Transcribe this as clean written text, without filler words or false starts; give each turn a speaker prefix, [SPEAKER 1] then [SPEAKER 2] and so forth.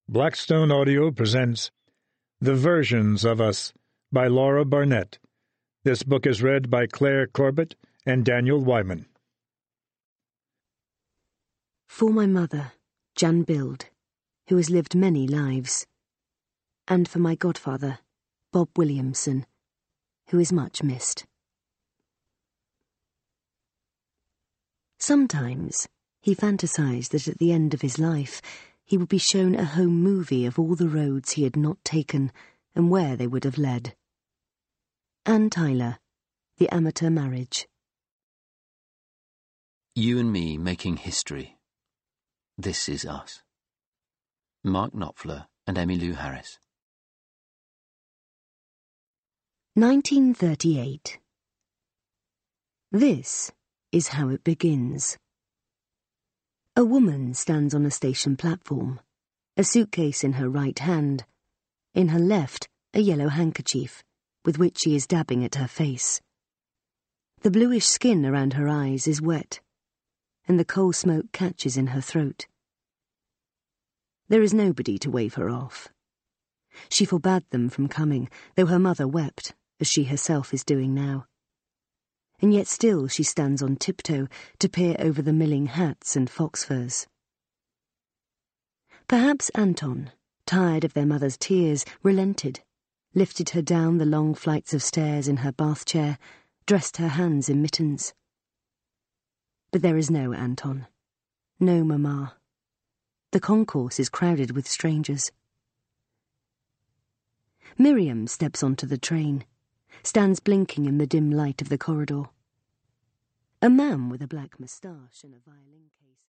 [SPEAKER 1] Blackstone Audio presents The Versions of Us by Laura Barnett. This book is read by Claire Corbett and Daniel Wyman.
[SPEAKER 2] For my mother, Jan Bild, who has lived many lives, and for my godfather, Bob Williamson, who is much missed. Sometimes he fantasized that at the end of his life he would be shown a home movie of all the roads he had not taken and where they would have led. Anne Tyler, The Amateur Marriage.
[SPEAKER 3] You and me making history. This is us. Mark Knopfler and Emmylou Harris.
[SPEAKER 2] 1938. This is how it begins. A woman stands on a station platform, a suitcase in her right hand, in her left a yellow handkerchief, with which she is dabbing at her face. The bluish skin around her eyes is wet, and the coal smoke catches in her throat. There is nobody to wave her off. She forbade them from coming, though her mother wept, as she herself is doing now. And yet still she stands on tiptoe to peer over the milling hats and fox furs. Perhaps Anton, tired of their mother's tears, relented, lifted her down the long flights of stairs in her bath chair, dressed her hands in mittens. But there is no Anton, no Mamma. The concourse is crowded with strangers. Miriam steps onto the train, stands blinking in the dim light of the corridor. A man with a black moustache and a violin case